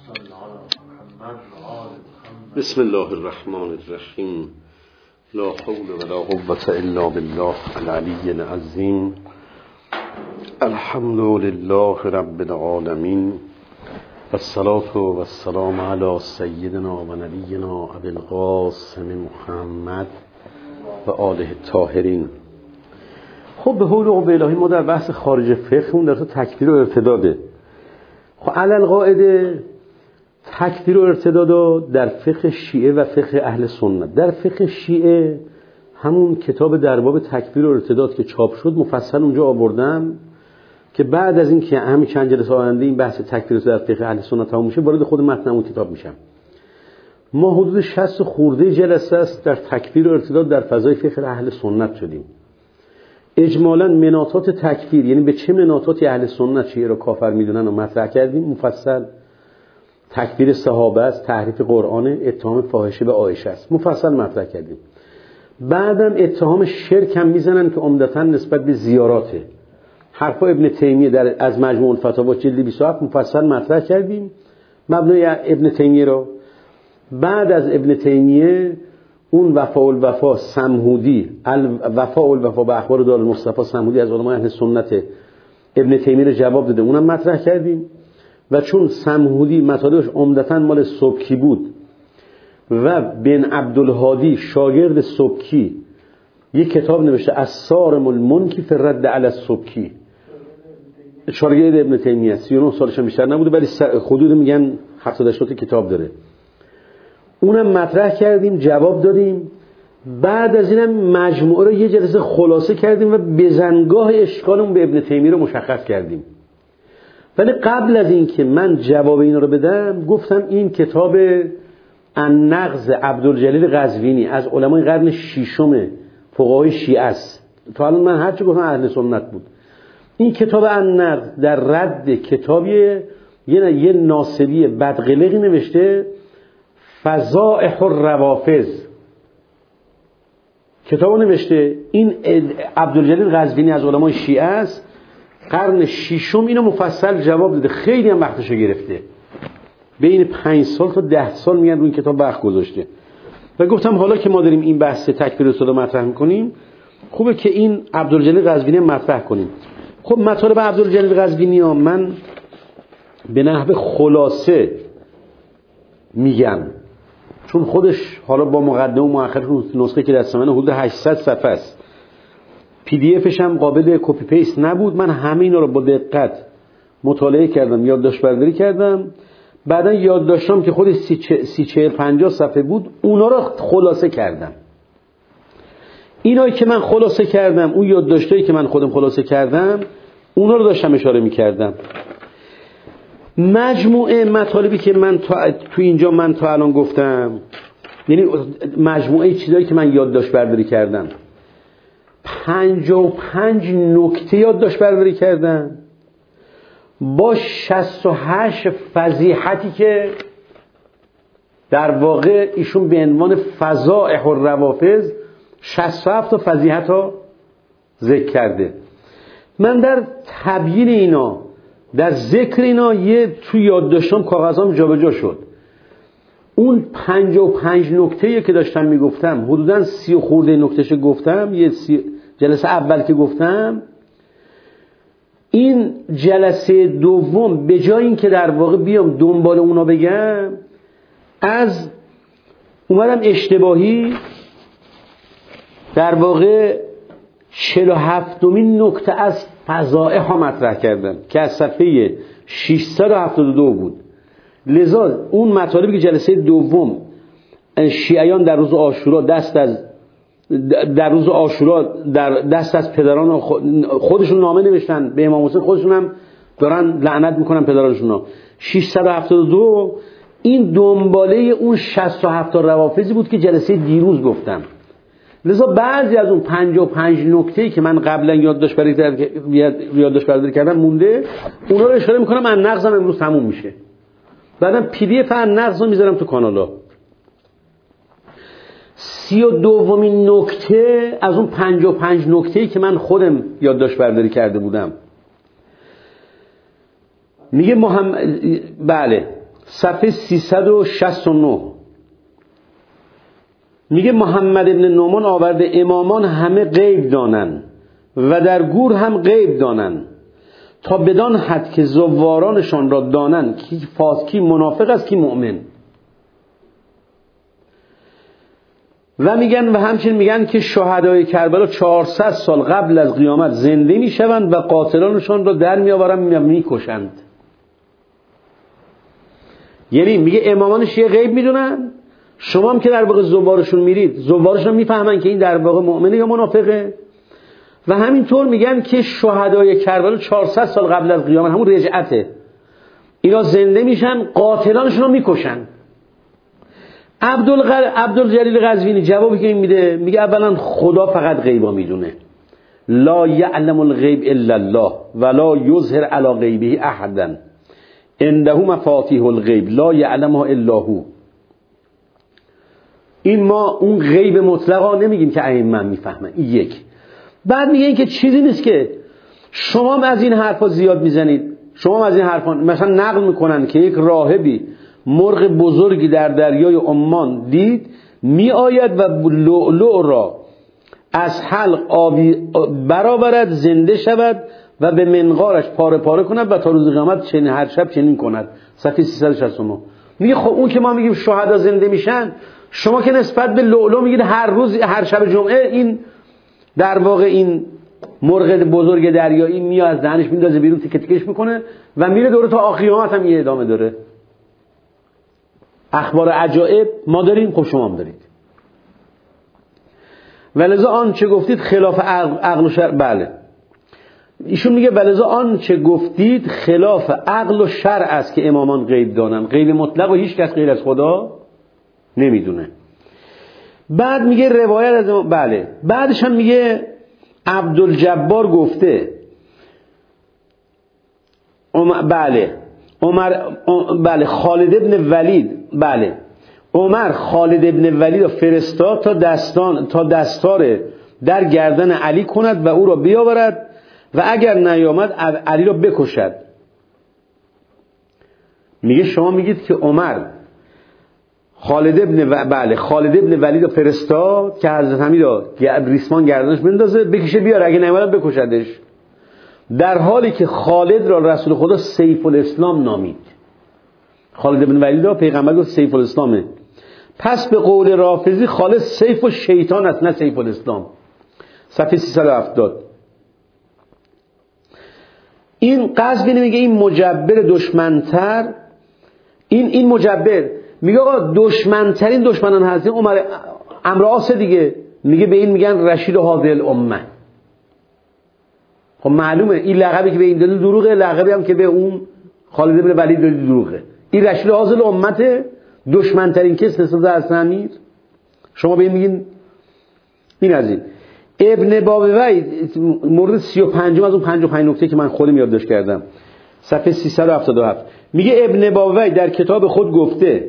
بسم الله الرحمن الرحیم. لا حول ولا قوة الا بالله العلی العظیم. الحمد لله رب العالمین، والصلاة والسلام علی سیدنا و نبینا ابی القاسم محمد و آله الطاهرین. خب به حول و قوة الهی ما در بحث خارج فقه در تو تکفیر و ارتداده. خب علل قاعده تکفیر و ارتداد در فقه شیعه و فقه اهل سنت. در فقه شیعه همون کتاب در باب تکفیر و ارتداد که چاپ شد مفصل اونجا آوردم که بعد از این که همین چند جلسه آینده این بحث تکفیر در فقه اهل سنت تموم میشه وارد خود متن اون کتاب میشم. ما حدود 60 خورده جلسه است در تکفیر و ارتداد در فضای فقه اهل سنت شدیم. اجمالاً مناطات تکفیر، یعنی به چه مناطاتی اهل سنت شیعه رو کافر میدونن و مطرح کردیم. مفصل تکفیر صحابه است، تحریف قرآن، اتهام فاحشه به عایشه است، مفصل مطرح کردیم. بعدم اتهام شرک هم میزنن که عمدتاً نسبت به زیاراته. حرفا ابن تیمیه از مجموع الفتاوا جلد 27 مفصل مطرح کردیم مبنای ابن تیمیه رو. بعد از ابن تیمیه اون وفاء الوفا سمهودی، وفاء الوفا به اخبار دارالمصطفی سمهودی از علمای اهل سنت ابن تیمیه رو جواب داده، اونم مطرح کردیم. و چون سمهودی مطالبش عمدتاً مال سبکی بود و بن عبدالهادی شاگرد سبکی یک کتاب نوشته الصارم المنکی فی الرد علی السبکی، شاگرد ابن تیمیه، 39 سالش هم بیشتر نبوده ولی حدود میگن 70 کتاب داره، اونم مطرح کردیم جواب دادیم. بعد از اینم مجموعه رو یه جلسه خلاصه کردیم و بزنگاه اشکالمون به ابن تیمیه رو مشخص کردیم. ولی قبل از این که من جواب اینا رو بدم گفتم این کتاب النقض عبدالجلیل قزوینی از علمای قرن ششم فقهای شیعه است. تا الان من هرچی گفتم اهل سنت بود. این کتاب النقض در رد کتابی یه ناصبی بدقلقی نوشته فضائح الروافض، کتابو نوشته. این عبدالجلیل قزوینی از علمای شیعه است، قرن ششم، اینو مفصل جواب داده، خیلی هم وقتشو گرفته، بین 5 سال تا 10 سال میگن روی این کتاب وقت گذاشته. و گفتم حالا که ما داریم این بحث تکفیر ارتداد مطرح میکنیم خوبه که این عبدالجلیل قزوینی مطرح کنیم. خب مطالب عبدالجلیل قزوینی ها من به نحو خلاصه میگم چون خودش حالا با مقدمه و مؤخر نسخه که دست منه حدود 800 صفحه است، پی دی افش هم قابل کپی پیست نبود. من همه اینا رو با دقت مطالعه کردم، یادداشت برداری کردم، بعدا یادداشتام که خود 30-40-50 صفحه بود اونا رو خلاصه کردم. اینایی که من خلاصه کردم، اون یادداشتایی که من خودم خلاصه کردم اونا رو داشتم اشاره می‌کردم. مجموعه مطالبی که من تو اینجا تا الان گفتم، یعنی مجموعه چیزایی که من یادداشت برداری کردم، 55 نکته یادداشت برداری کردم با 68 فضیحتی که در واقع ایشون به عنوان فضائح الروافض 67 تا فضیحت ها ذکر کرده. من در تبیین اینا، در ذکر اینا تو یادداشتام کاغذام جابجا شد. اون 55 نکته که داشتم میگفتم حدوداً 30 خورده نکتهش گفتم، جلسه اول که گفتم. این جلسه دوم به جای این که در واقع بیام دنبال اونا بگم، اومدم اشتباهی در واقع 47مین نکته از فضائح ها مطرح کردم که از صفحه 672 بود. لذا اون مطالبی که جلسه دوم شیعیان در روز عاشورا دست از پدران خودشون نامه نوشتن به امام حسین، خودشون هم دارن لعنت میکنن پدرانشون. 672 این دنباله اون 67 روافضی بود که جلسه دیروز گفتم. لذا بعضی از اون 55 نکته‌ای که من قبلا یادداشت برداری کردم مونده، اونا رو اشاره میکنم. النقض هم امروز تموم میشه، بعدم پی دی اف النقض رو میذارم تو کانالا. 32مین نکته از اون 55 نکته‌ای که من خودم یادداشت برداری کرده بودم میگه بله صفحه 369 میگه محمد ابن نعمان آورده امامان همه غیب دانن و در گور هم غیب دانن تا بدان حد که زوارانشان را دانن کی منافق است کی مؤمن. و میگن و همچنین میگن که شهدای کربلا 400 سال قبل از قیامت زنده میشوند و قاتلانشان را در میآورند میکشند. یعنی میگه امامان شیعه غیب میدونن، شما هم که در واقع زوارشون میرید زوارشون میفهمن که این در واقع مؤمنه یا منافقه. و همینطور میگن که شهدای کربلا 400 سال قبل از قیامت همون رجعته، اینا زنده میشن قاتلانشون رو میکشن. عبدالجلیل قزوینی جوابی که این میده میگه اولا خدا فقط غیبا میدونه، لا یعلم الغیب الا الله ولا یظهر علی غیبه احدا عنده مفاتیح الغیب لا یعلمها الا هو. این ما اون غیب مطلقا نمیگیم که ائمه میفهمن. این یک. بعد میگه این که چیزی نیست که شما از این حرفا زیاد میزنید، شما از این حرفا مثلا نقل میکنن که یک راهبی مرغ بزرگی در دریای عمان دید می آید و لؤلؤ را از حلق آبی برآورد زنده شود و به منقارش پاره پاره کند و تا روز قیامت هر شب چنین کند. صفحه 369 میگه خب اون که ما میگیم شهدا زنده میشن، شما که نسبت به لؤلؤ میگید هر روز هر شب جمعه این در واقع این مرغ بزرگ دریایی میاد از دهنش میندازه بیرون تیکه تیکش میکنه و میره دوره تا آخر قیامت هم یه ادامه داره. اخبار عجایب ما داریم، خب شما هم دارید. ولذا آن چه گفتید خلاف عقل و شرع. بله ایشون میگه ولذا آن چه گفتید خلاف عقل و شرع است که امامان غیب دانن، غیب مطلق و هیچ کس غیر از خدا نمیدونه. بعد میگه روایت از بله بعدش هم میگه عبدالجبار گفته بله خالد ابن ولید عمر خالد ابن ولید را فرستاد تا دستار در گردن علی کند و او را بیاورد و اگر نیامد علی را بکشد. میگه شما میگید که عمر خالد ابن ولید را فرستاد که حضرت امیر را ریسمان گردنش بندازه بکشه بیاره، اگه نیامد بکشدش، در حالی که خالد را رسول خدا سیف الاسلام نامید. خالد ابن ولید را پیغمبر گفت سیف الاسلامه. پس به قول رافضی خالد سیف الشیطان است نه سیف الاسلام. صفحه 370. این قزوینی میگه این مجبر دشمنتر، این مجبر میگه آقا دشمنترین دشمنان حضرت عمر عمرو عاص دیگه، میگه به این میگن رشید هذه الامه. خب معلومه این لقبی که به این داده دروغه، لقبی هم که به اون خالد ابن ولید داده دروغه. این رشید هذه الامه دشمنترین کس نسبت به حضرت امیر. شما به این میگین این از این. ابن بابوی مورد 35 از اون 55 نکته که من خودم یادداشت کردم، صفحه 377 میگه ابن بابوی در کتاب خود گفته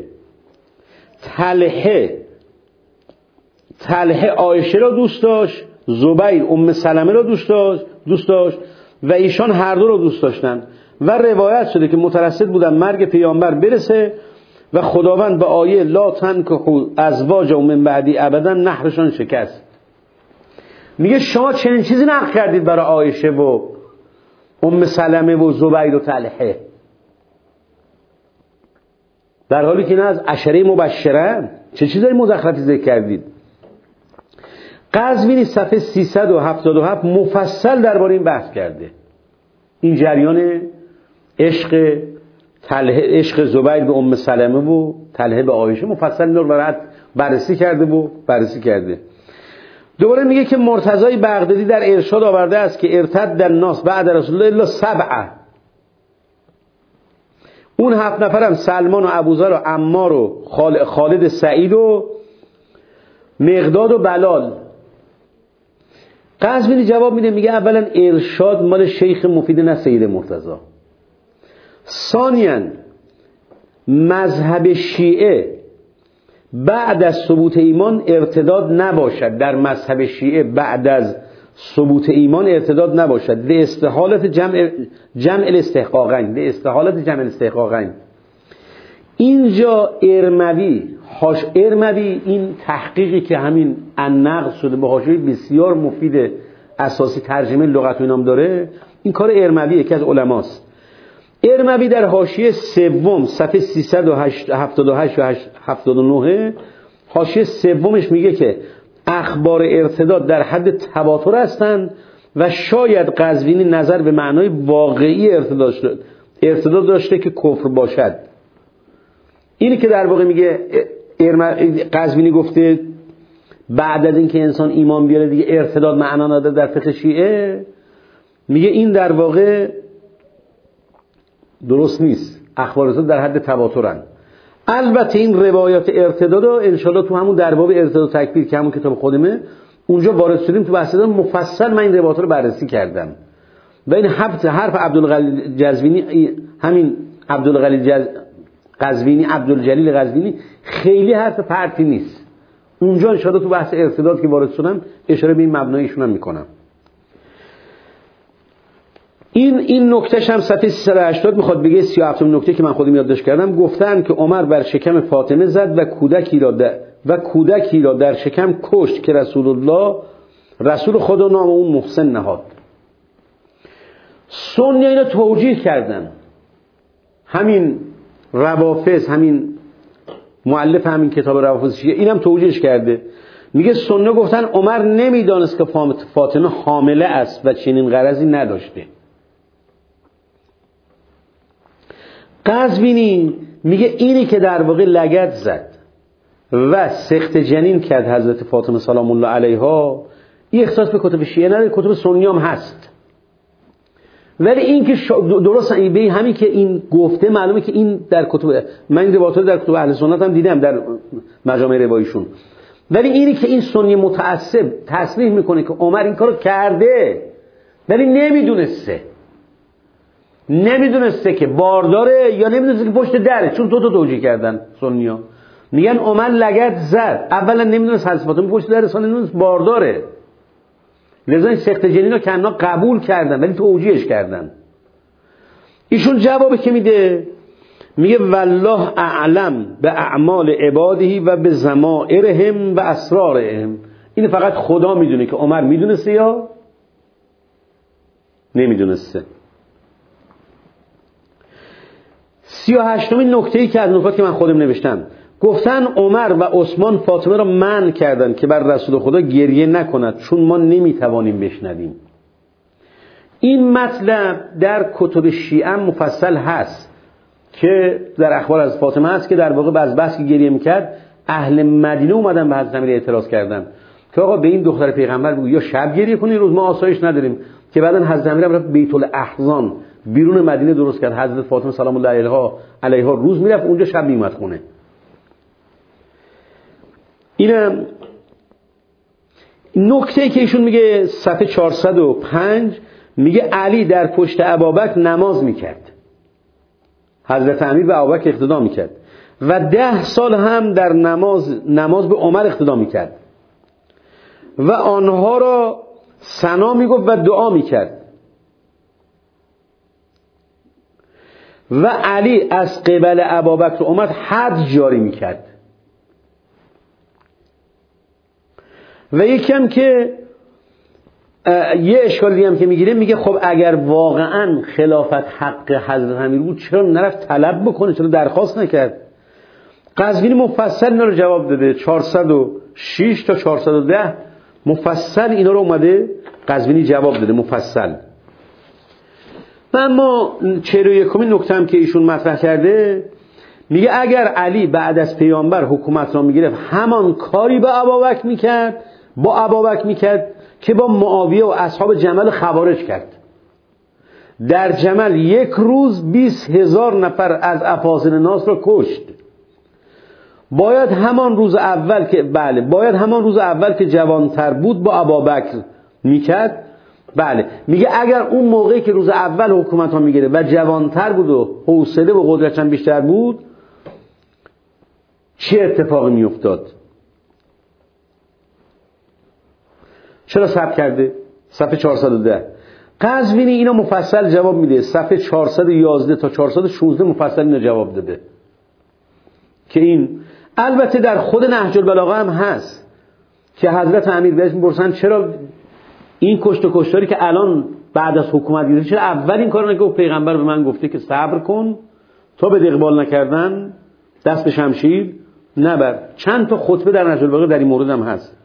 طلحه عایشه را دوست داشت، زبیر ام سلمه را دوست داشت و ایشان هر دو را دوست داشتند و روایت شده که مترصد بودن مرگ پیامبر برسه و خداوند به آیه لا تنکحوا ازواجا من بعدی ابدا نحرشان شکست. میگه شما چنین چیزی نقل کردید برای عایشه و ام سلمه و زبیر و طلحه، در حالی که نه از عشره مبشره چه چیزایی مزخرفی ذکر کردید. قزوینی صفحه 377 مفصل درباره این بحث کرده، این جریان عشق زبیر به ام سلمه و طلحه به عایشه مفصل این رو بررسی کرده. دوباره میگه که مرتضی بغدادی در ارشاد آورده است که ارتد الناس بعد رسول الله الا 7. اون 7 نفرم سلمان و ابوذر و عمار و خالد سعید و مقداد و بلال. قزوینی جواب میده میگه اولا ارشاد مال شیخ مفید نه سید مرتضی. ثانیاً مذهب شیعه بعد از ثبوت ایمان ارتداد نباشد، در مذهب شیعه بعد از ثبوت ایمان ارتداد نباشد به استحالت جمع الاستحقاقین. اینجا ارموی این تحقیقی که همین النقض شده به حاشیه بسیار مفید اساسی ترجمه لغت و اینام داره، این کار ارموی یکی از علماست. ارموی در حاشیه سوم صفحه 378 و 79 حاشیه سومش میگه که اخبار ارتداد در حد تواتر هستند و شاید قزوینی نظر به معنای واقعی ارتداد داشته که کفر باشد. اینی که در واقع میگه قزوینی گفته بعد از اینکه انسان ایمان بیاره دیگه ارتداد معنا نداره در فقه شیعه، میگه این در واقع درست نیست. اخبار ارتداد در حد تواترن. البته این روایات ارتداد رو انشالله تو همون در باب ارتداد و تکفیر که همون کتاب خودمه اونجا وارد شدیم تو بحث مفصل من این روایات رو بررسی کردم و این حرف عبدالغنی جزوینی، همین عبدالجلیل قزوینی خیلی حرف پرتی نیست. اونجا انشالله تو بحث ارتداد که وارد شدم اشاره به این مبنایشون هم میکنم. این نکتهش هم صفحه 380 میخواد بگه 37 نکته که من خودم یادداشت کردم. گفتن که عمر بر شکم فاطمه زد و کودکی را در شکم کشت که رسول خدا نام اون محسن نهاد. سنی اینا توجیه کردن. همین روافض، همین مؤلف همین کتاب روافض شیعه اینم توجیهش کرده. میگه سنی گفتن عمر نمیدانست که فاطمه حامله است و چنین غرضی نداشته. قزوینی میگه اینی که در واقع لگد زد و سخت جنین کرد حضرت فاطمه سلام الله علیها، این اختصاص به کتب شیعه نداره، کتب سنی هم هست. ولی این که درست به همین که این گفته معلومه که این در کتب، من این روایات در کتب اهل سنت هم دیدم در مجامع روایشون. ولی اینی که این سنی متعصب تصریح میکنه که عمر این کارو کرده ولی نمیدونسته که بارداره یا نمیدونسته که پشت دره، چون تو توجیه کردن سنی‌ها میگن عمر لگد زد، اولا نمیدونست حضرت فاطمه پشت دره، ثانیا نمیدونست بارداره، لذا این سخت جنین رو کننا قبول کردن ولی توجیهش کردن. ایشون جوابی که میگه والله اعلم به اعمال عباده و به ضمائرهم و اسرارهم. این فقط خدا میدونه که عمر میدونسته یا نمیدونسته. 38مین نکته‌ای که از نکاتی که من خودم نوشتم، گفتن عمر و عثمان فاطمه را منع کردن که بر رسول خدا گریه نکند چون ما نمیتوانیم بشنویم. این مطلب در کتب شیعه مفصل هست که در اخبار از فاطمه هست که در واقع از بس که گریه میکرد اهل مدینه اومدن به حضرت امیر اعتراض کردن که آقا به این دختر پیغمبر بگو یا شب گریه کنی روز ما آسایش نداریم، که بعدن حضرت امیر رفت بیت الاحزان بیرون مدینه درست کرد، حضرت فاطمه سلام الله علیها روز میرفت اونجا، شب میومد خونه. اینم نکته که ایشون میگه صفحه 405 میگه علی در پشت ابوبکر نماز میکرد، حضرت امیر به ابوبکر اقتدا میکرد و 10 سال هم در نماز به عمر اقتدا میکرد و آنها را ثنا میگفت و دعا میکرد و علی از قبل ابوبکر و عمر حد جاری میکرد. و یکم که یه اشکالی هم که میگیره، میگه خب اگر واقعا خلافت حق حضرت امیر بود چرا نرفت طلب بکنه، چرا درخواست نکرد؟ قزوینی مفصل اینا رو جواب داده، 406 تا 410 مفصل اینا رو اومده قزوینی جواب داده مفصل. و اما 41مین نکته هم که ایشون مطرح کرده، میگه اگر علی بعد از پیامبر حکومت را میگرفت همان کاری با ابوبکر میکرد که با معاویه و اصحاب جمل خوارج کرد. در جمل یک روز 20,000 نفر از افاضل ناس را کشت. باید همان روز اول که جوانتر بود با ابوبکر میکرد. بله، میگه اگر اون موقعی که روز اول حکومت ها میگیره و جوانتر بود و حوصله و قدرتش هم بیشتر بود، چه اتفاقی میافتاد؟ چرا صبر کرده؟ صفحه 410 قزوینی اینا مفصل جواب میده، صفحه 411 تا 416 مفصل اینا جواب داده. که این البته در خود نهج البلاغه هم هست که حضرت امیر بهش میپرسن چرا این کشت و کشتاری که الان بعد از حکومت گیری چرا اول این کارو نکرد؟ پیغمبر به من گفته که صبر کن تا به اقبال نکردن دست به شمشیر نبر. چند تا خطبه در نهج البلاغه در این مورد هم هست.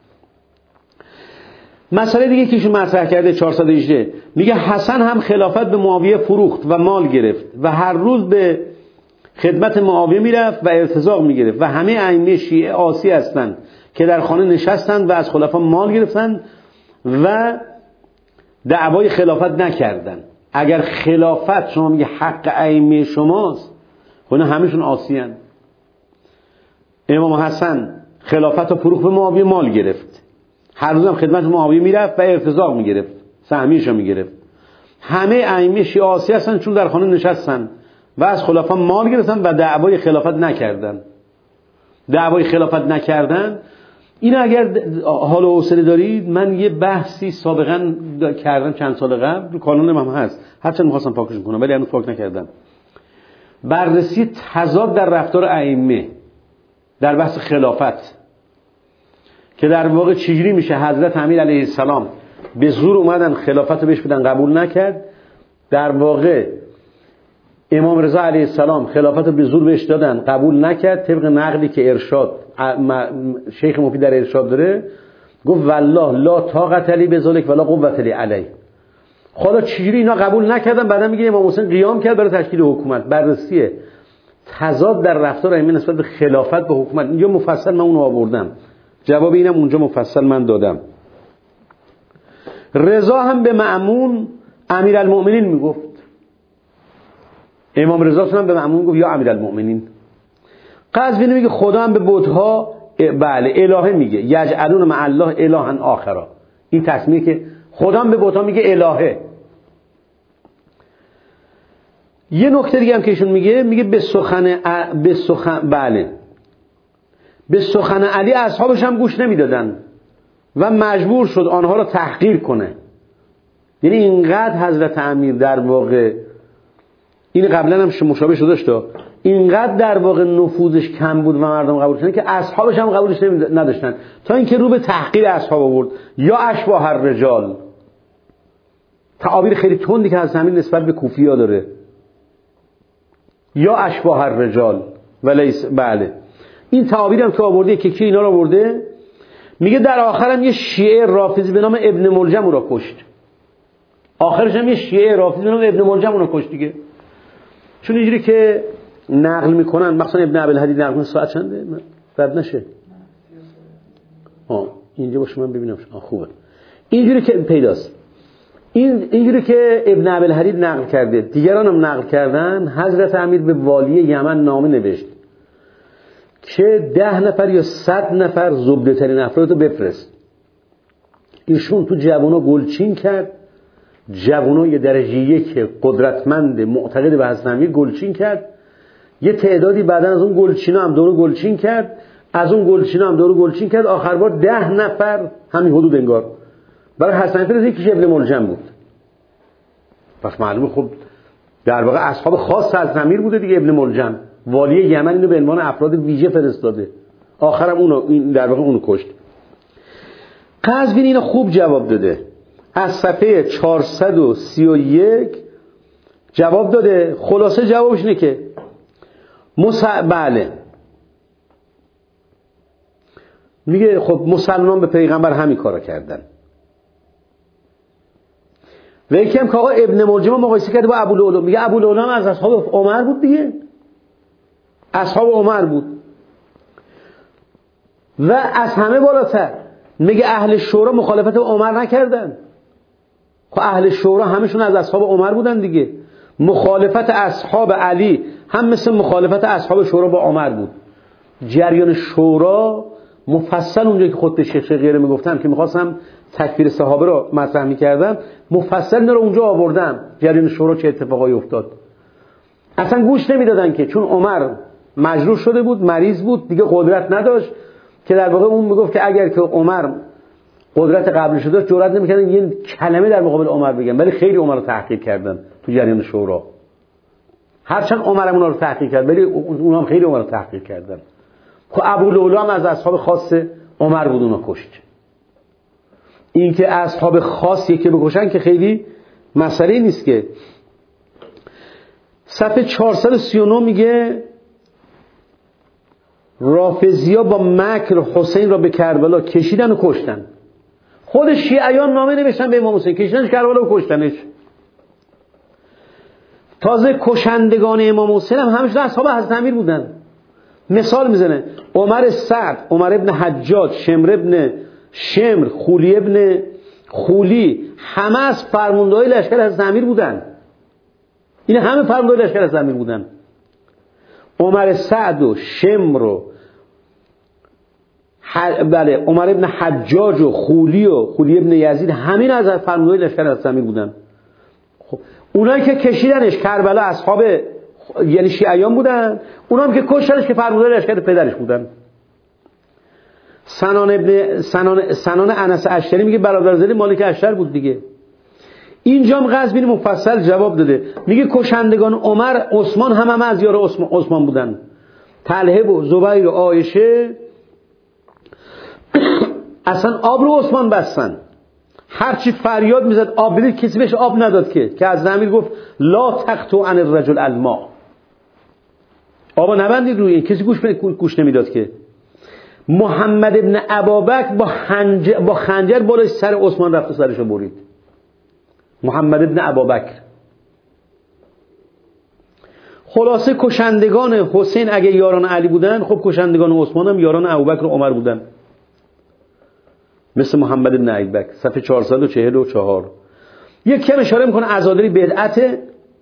مسئله دیگه که ایشون مطرح کرده 418 میگه حسن هم خلافت به معاویه فروخت و مال گرفت و هر روز به خدمت معاویه میرفت و ارتزاق میگرفت و همه ائمه شیعه عاصی هستند که در خانه نشستند و از خلفا مال گرفتند و دعوای خلافت نکردند. اگر خلافت شما میگه حق ائمه شماست، خونه همشون عاصی هستند. امام حسن خلافت رو فروخت به معاویه مال گرفت، هر روزم خدمت معاویه میرفت و ارتزاق میگرفت، سهمیشو میگرفت. همه ائمه شیعه عاصی هستن چون در خانه نشستن و از خلفا مال گرفتن و دعوای خلافت نکردن. دعوای خلافت نکردن این اگر حال و حوصله دارید من یه بحثی سابقا کردم چند سال قبل، کانون هم هست، هرچند می‌خواستم پاکش کنم ولی هنوز پاک نکردم. بررسی تضاد در رفتار ائمه در بحث خلافت که در واقع چجوری میشه حضرت امیر علیه السلام به زور اومدن خلافت رو بهش بدن قبول نکرد، در واقع امام رضا علیه السلام خلافت رو به زور بهش دادن قبول نکرد، طبق نقلی که ارشاد شیخ مفید در ارشاد داره گفت والله لا طاقت لی بذلک ولا قوت لی علیه. حالا چجوری اینا قبول نکردن؟ بعدا میگه امام حسین قیام کرد برای تشکیل حکومت. بررسی تضاد در رفتار ائمه نسبت به خلافت به حکومت، اینجا مفصل من اونو آوردم، جواب اینم اونجا مفصل من دادم. رضا هم به مأمون امیرالمؤمنین میگفت، امام رضا هم به مأمون گفت یا امیرالمؤمنین. قزوینی میگه خدا هم به بت‌ها بله الهه میگه، یجعلون مع الله الها آخر. این تصمیه که خدا هم به بت‌ها میگه الهه. یه نکته دیگه هم که ایشون میگه به سخن علی اصحابش هم گوش نمیدادن و مجبور شد آنها را تحقیر کنه. یعنی اینقدر حضرت امیر در واقع، این قبلا هم مشابه شده داشت، اینقدر در واقع نفوذش کم بود و مردم قبولش نکردن که اصحابش هم قبولش نداشتن، تا اینکه رو به تحقیر اصحاب آورد. یا اشباح الرجال، تعابیر خیلی تندی که حضرت امیر نسبت به کوفی‌ها داره، یا اشباح الرجال ولیس بله. این تعابیر هم که آورده که اینا رو آورده، میگه در آخرم یه شیعه رافضی به نام ابن ملجم او را کشت. آخرش هم یه شیعه رافضی به نام ابن ملجم او را کشت دیگه. چون اینجوری که نقل میکنن، مثلا ابن ابوالحدید نقل ساعت چنده رد نشه. اینجا باشه من ببینم. خوبه اینجوری که پیداست. اینجوری که ابن ابوالحدید نقل کرده، دیگران هم نقل کردن، حضرت امیر به والی یمن نامه نوشت که 10 نفر یا 100 نفر زبده ترین افراد رو بفرست. ایشون تو جوونا گلچین کرد، جوانای درجه 1 قدرتمند معتقد به حضرت امیر گلچین کرد. یه تعدادی بعدن از اون گلچینا هم دورو گلچین کرد، از اون گلچینا هم دورو گلچین کرد. آخر بار 10 نفر همین حدود انگار برای حسن امیر یکیش ابن ملجم بود. پس معلومه خب در واقع اصحاب خاص از امیر بوده دیگه. ابن ملجم والی یمن اینو به عنوان افراد ویژه فرستاده، آخرم اونو در واقع اونو کشت. قزوینی اینو خوب جواب داده، از صفحه 431 جواب داده. خلاصه جوابش اینه که بله، میگه خب مسلمان به پیغمبر همین کارا کردن. و یکم که آقا ابن ملجم مقایسه کرده با ابوالعلا، میگه ابوالعلا از اصحاب عمر بود دیگه، اصحاب عمر بود. و از همه بالاتر میگه اهل شورا مخالفت با عمر نکردن. خب اهل شورا همشون از اصحاب عمر بودن دیگه. مخالفت اصحاب علی هم مثل مخالفت اصحاب شورا با عمر بود. جریان شورا مفصل اونجا که خود شیخ غیره میگفتم که میخواستم تکفیر صحابه رو مطرح میکردم، مفصل رو اونجا آوردم جریان شورا چه اتفاقایی افتاد. اصلا گوش نمیدادن که چون عمر مجروح شده بود، مریض بود، دیگه قدرت نداشت، که در واقع اون میگفت که اگر که عمر قدرت قبلش داشت جرئت نمیکردن یه کلمه در مقابل عمر بگن، ولی خیلی عمر رو تحقیر کردن تو جریان شورا. هرچند عمر اونا رو تحقیر کرد ولی اونا هم خیلی عمر رو تحقیر کردن. خب ابو لؤلؤ هم از اصحاب خاص عمر بود، اونا کشت. این که اصحاب خاص یکی بکشن که خیلی مسئله نیست که. صفحه 439 میگه رافضی‌ها با مکر حسین را به کربلا کشیدن و کشتن. خود شیعیان نامه نوشتن به امام حسین، کشیدنش کربلا و کشتنش. تازه کشندگان امام حسین هم همشون اصحاب حضرت امیر بودن. مثال میزنه عمر سعد، عمر ابن حجاج، شمر ابن شمر، خولی ابن خولی، همه از فرماندهای لشکر حضرت امیر بودن. این همه فرماندهای لشکر حضرت امیر بودن. عمر سعد و شمر و بله عمر ابن حجاج و خولی ابن یزید، همین از فرماندهای لشکر حضرت امیر بودن. خب اونایی که کشیدنش کربلا اصحاب یعنی شیعیان بودن، اونا هم که کشتنش که فرماندهای لشکر پدرش بودن. سنان انس اشتری میگه برادرزاده مالک اشتر بود دیگه. اینجام قزوینی مفصل جواب داده، میگه کشندگان عمر عثمان هم از یار عثمان بودن. طلحه و زبیر و عایشه اصلا آب رو عثمان بستن. هرچی فریاد میزد آب بدید، کسی بهش آب نداد که از امیر گفت لا تقطعوا عن الرجل الماء، آبا نبندید روی این، کسی گوش نمیداد که. محمد ابن ابابکر با خنجر بالای سر عثمان رفت و سرشو برید. محمد ابن ابابکر. خلاصه کشندگان حسین اگه یاران علی بودن، خب کشندگان عثمان هم یاران ابوبکر و عمر بودن، مثل محمد ابن ابوبکر. صفحه 444 یک کم اشاره میکنه عزاداری بدعت.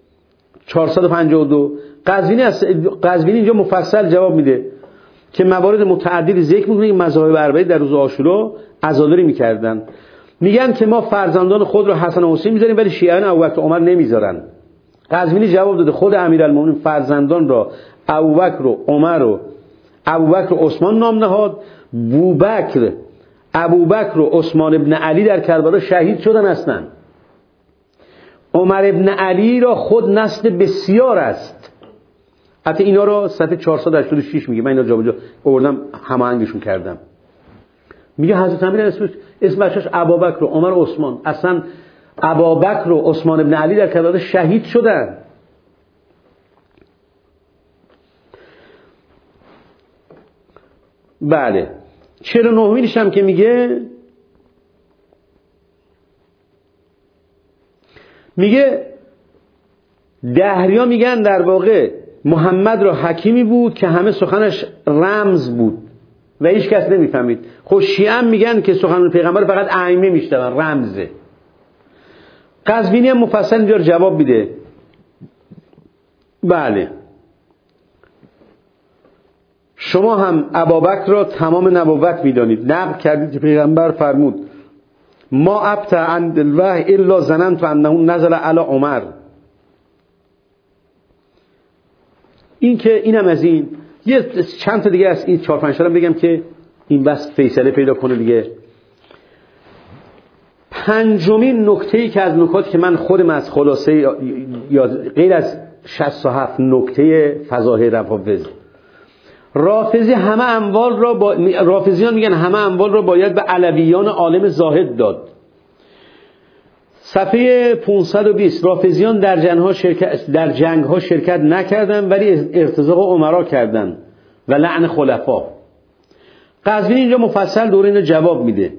452 قزوینی اینجا مفصل جواب میده که موارد متعددی ذکر میکنه که مذاهب اربعه در روز عاشورا عزاداری میکردن. میگن که ما فرزندان خود رو حسن و حسین میذاریم ولی شیعیان ابوبکر و عمر نمیذارن. قزوینی جواب داده خود امیرالمومنین فرزندان را ابوبکر و عمر و ابوبکر و عثمان نام نهاد. ابوبکر و عثمان ابن علی در کربلا شهید شدن هستند. عمر ابن علی را خود نسل بسیار است. حتی اینا را صفحه 486 میگه، من اینا جابجا آوردم هماهنگشون کردم. میگه حضرت امیر اسم بچه‌اش ابوبکر و عمر و عثمان، اصلا ابوبکر و عثمان ابن علی در کربلا شهید شدن. بله 49 هم که میگه دهریا میگن در واقع محمد را حکیمی بود که همه سخنش رمز بود و هیچ کس نمیفهمید. خب شیعه میگن که سخن پیغمبر فقط ائمه میشنون، رمزه. قزوینی هم مفصل اینجا جواب میده. بله شما هم ابوبکر را تمام نبوت میدانید، نقل کردید که پیغمبر فرمود ما ابتع عن الوحی الا ظننت انه نزل علی عمر. این که اینم از این. یه چند تا دیگه از این 4-5 تا بگم که این بس فیصله پیدا کنه دیگه. پنجمین نکته‌ای که از نکات که من خودم از خلاصه یا غیر از 67 نکته فضائل روافض، رافضیان میگن همه اموال را باید به علویان عالم زاهد داد. صفحه 520 رافضیان در جنگ ها شرکت نکردند ولی ارتزاق امرا کردند و لعن خلفا. قزوینی اینجا مفصل دور اینو جواب میده.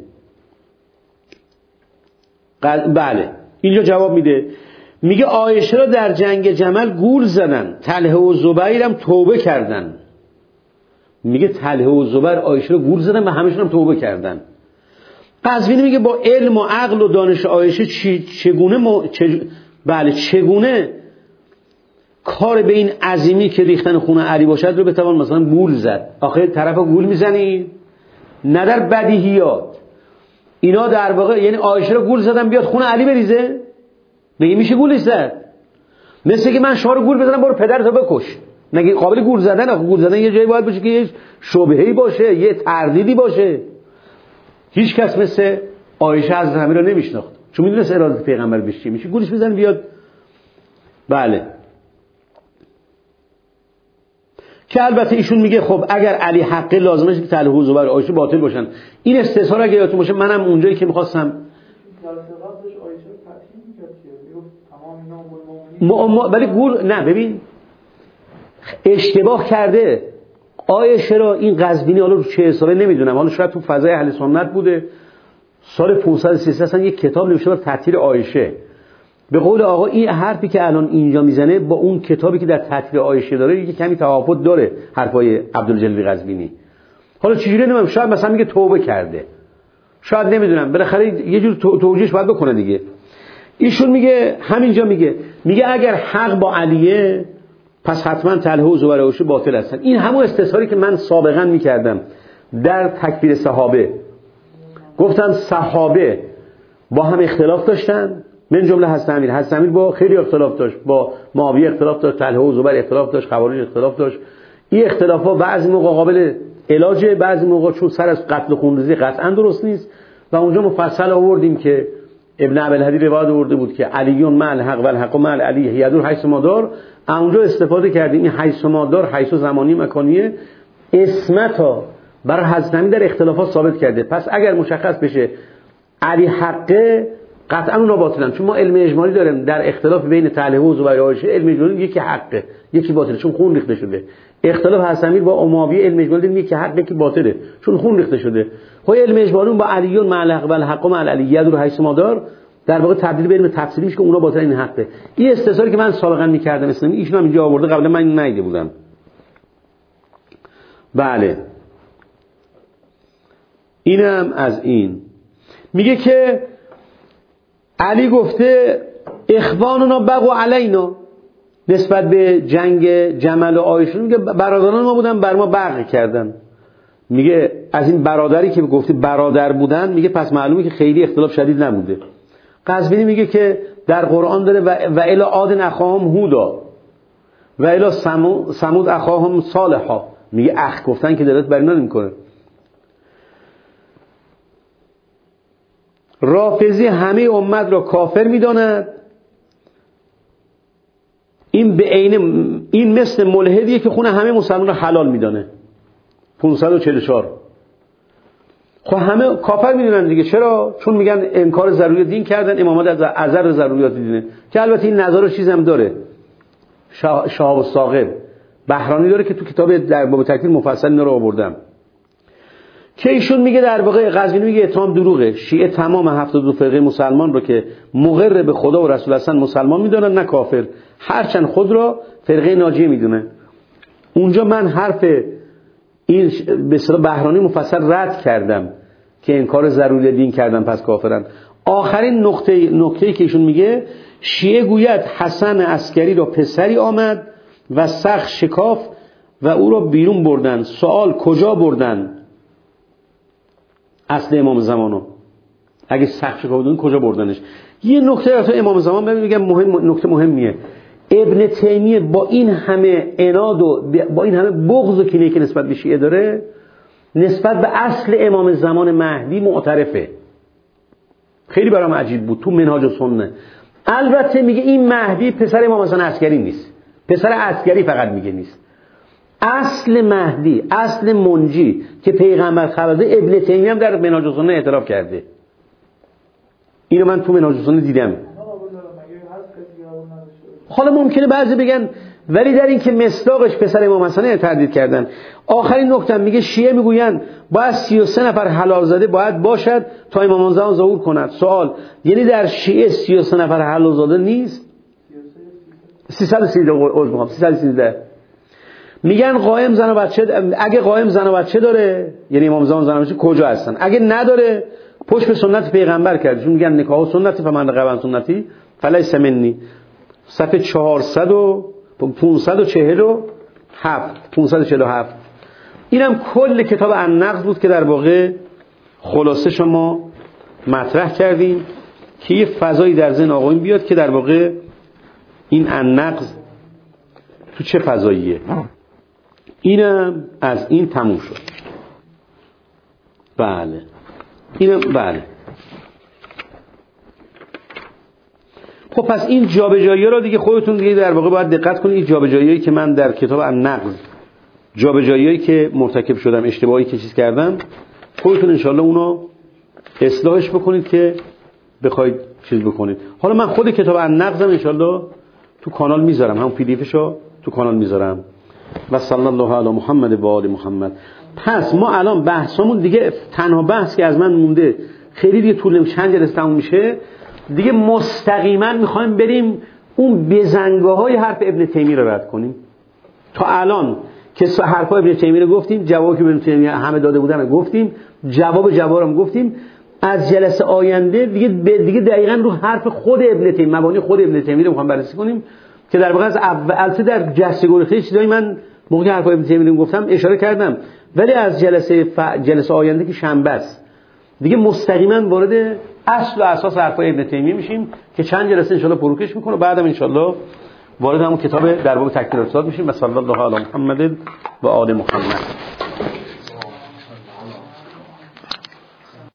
بله اینجا جواب میده، میگه عایشه را در جنگ جمل گول زدن، طلحه و زبیر هم توبه کردن. میگه طلحه و زبیر عایشه را گول زدن و همشون هم توبه کردن. قزوینی میگه با علم و عقل و دانش عایشه چگونه کار به این عظیمی که ریختن خون علی باشد رو بتوان مثلا گول زد. آخه طرف گول میزنی نه در بدیهیات، اینا در واقع یعنی عایشه رو گول زدن بیاد خون علی بریزه، میگه میشه گولش زد. مثل که من شما رو گول بزنم برو پدرتو بکش، مگه قابل گول زدن؟ آخه گول زدن یه جایی باید باشه که یه شبهه‌ای باشه، یه تردیدی باشه. هیچ کس مثل عایشه از همین رو نمیشناخت، چون میدونست اراده پیغمبر بشه میشه گولش بزنه بیاد. بله که البته ایشون میگه خب اگر علی حقه لازمش که تعلیه و زبر عایشه باطل باشن. این استثار اگه یادتون باشه منم اونجایی که می‌خواستم ولی گول نه ببین اشتباه کرده عایشه را. این قزوینی حالا رو چه ساله نمیدونم، حالا شاید تو فضای اهل سنت بوده، سال 533 اصلا یک کتاب نوشته بر تطهیر عایشه. به قول آقا این حرفی که الان اینجا میزنه با اون کتابی که در تطهیر عایشه داره یه کمی توافت داره، حرفای عبدالجلیل قزوینی. حالا چجوری نمیدونم، شاید مثلا میگه توبه کرده، شاید نمیدونم، بالاخره یه جور توجیهش باید بکنه دیگه. ایشون میگه همینجا میگه اگر حق با علیه پس حتما طلحه و زبیر و عایشه باطل هستن. این همون استثاری که من سابقا میکردم در تکفیر صحابه. گفتم صحابه با هم اختلاف داشتن، من جمله حسن امیر با خیلی اختلاف داشت، با معاویه اختلاف داشت، طلحه و زبیر اختلاف داشت، خوارج اختلاف داشت. این اختلافا بعضی موقع قابل علاجه، بعضی موقع چون سر از قتل خونریزی قطعا درست نیست. و اونجا مفصل آوردیم که ابن ابی روایت آورده بود که علیون مع الحق و الحق مع علی یدور حیث مادار. اونجا استفاده کردیم این حیث مادار، حیث زمانی مکانیه، اسمتا برای حضرت امیر در اختلافات ثابت کرده. پس اگر مشخص بشه علی حقه قطعا اونا باطلن، چون ما علم اجمالی داریم در اختلاف بین طلحه و زبیر و عایشه. علم اجمالی یکی حقه یکی باطله چون خون ریخته شده. اختلاف حضرت امیر با معاویه علم اجمالی داریم یکی حقه یکی باطله چون خون ریخته شده. خب علم اجمالی با علیون مع الحق و الحق مع علی یدور حیث مادار در واقع تبدیل به علم تفصیلیش که اونا باطل این حقه. این استثاری که من سابقا می‌کردم اسلامی ایشون هم اینجا آورده، قبلا من اینو ندیده بودم. بله اینم از این. میگه که علی گفته اخواننا بغوا علینا نسبت به جنگ جمل و عایشه، میگه برادران ما بودن بر ما بغی کردن. میگه از این برادری که گفتی برادر بودن، میگه پس معلومه که خیلی اختلاف شدید نبوده. قزوینی میگه که در قرآن داره و الی عاد اخاهم هودا و الی ثمود اخاهم صالحا. میگه اخ گفتن که دلت بر اینا نمیکنه. رافضی همه امت را کافر میداند. این به عین این مثل ملحدیه که خون همه مسلمان را حلال میدانه. 544. خب همه کافر میدونن دیگه. چرا؟ چون میگن انکار ضروری دین کردن، امامت از اثر ضروریات دینه. که البته این نظر و چیز هم داره. شهاب الثاقب بهرانی داره که تو کتاب در باب تکفیر مفصل اینا رو آوردم. که ایشون میگه در واقع قزوینی میگه اتهام دروغه. شیعه تمام 72 فرقه مسلمان رو که مقر به خدا و رسول هستن مسلمان میدونن، نه کافر، هرچند خود را فرقه ناجیه میدونه. اونجا من حرف این به اصطلاح بهرانی مفصل رد کردم که انکار ضروری دین کردن پس کافرن. آخرین نکته‌ای که ایشون میگه شیعه گوید حسن عسکری را پسری آمد و سخت شکاف و او را بیرون بردن. سوال کجا بردن؟ اصل امام زمانو اگه سخت شکاف بودن کجا بردنش؟ یه نکته راجع امام زمان میگم مهم، نکته مهمیه. ابن تیمیه با این همه عناد و با این همه بغض و کینه‌ای که نسبت به شیعه داره، نسبت به اصل امام زمان مهدی معترفه. خیلی برام عجیب بود تو منهاج السنه. البته میگه این مهدی پسر امام حسن عسکری نیست، پسر عسکری فقط میگه نیست. اصل مهدی، اصل منجی که پیغمبر خبر داده، ابن تیمیه هم در منهاج السنه اعتراف کرده. اینو من تو منهاج السنه دیدم. حالا ممکنه بعضی بگن ولی در این که مصداقش پسر امام حسن تردید کردن. آخرین نکته میگه شیعه میگویند باید 33 نفر حلال زاده باید باشد تا امام زمان ظهور کند. سوال یعنی در شیعه 33 نفر حلال زاده نیست؟ 313 میگن قائم زن و بچه. اگه قائم زن و بچه داره یعنی امام زمان زن و بچه کجا هستن؟ اگه نداره پشت به سنت پیغمبر کرد، چون میگن نکاح سنتی فمن رغب عن سنتی فلیس منی. صفحه 547. اینم کل کتاب النقض بود که در واقع خلاصه شما مطرح کردیم که یه فضایی در ذهن آقایون بیاد که در واقع این النقض تو چه فضاییه. اینم از این تموم شد. بله اینم بله. خب پس این جابجایی را دیگه خودتون دیگه در واقع باید دقت کنید. این جابجایی که من در کتاب النقض جابجاییایی که مرتکب شدم، اشتباهی که چیز کردم، خودتون انشالله اونو اصلاحش بکنید که بخواید چیز بکنید. حالا من خود کتاب النقضم انشالله تو کانال میذارم، همون پی دی افشو تو کانال میذارم. و صلی الله علی محمد و آل محمد. پس ما الان بحثمون دیگه تنها بحث که از من مونده، خیلی دیگه طول چند جلسه تموم میشه دیگه، مستقیما میخوایم بریم اون بزنگاهای حرف ابن تیمیه رو رد کنیم. تا الان که حرفای ابن تیمیه رو گفتیم، جوابی که ابن تیمیه همه داده بودن رو گفتیم، جواب رو گفتیم. از جلسه آینده دیگه دقیقاً رو حرف خود ابن تیمیه، مبانی خود ابن تیمیه رو میخوام بررسی کنیم که در واقع از اول در جلسه گریخته چیزایی من موقع حرفای ابن تیمیه رو گفتم اشاره کردم، ولی از جلسه آینده که شنبه است دیگه مستقیما وارد اصل و اساس حرفای ابن تیمیه میشیم که چند جلسه ان شاء الله پروکش میکنه، بعدم ان شاء الله وارد همون کتاب در باب تکمیل الاعتقاد میشیم. و صلی الله علی محمد و آل محمد.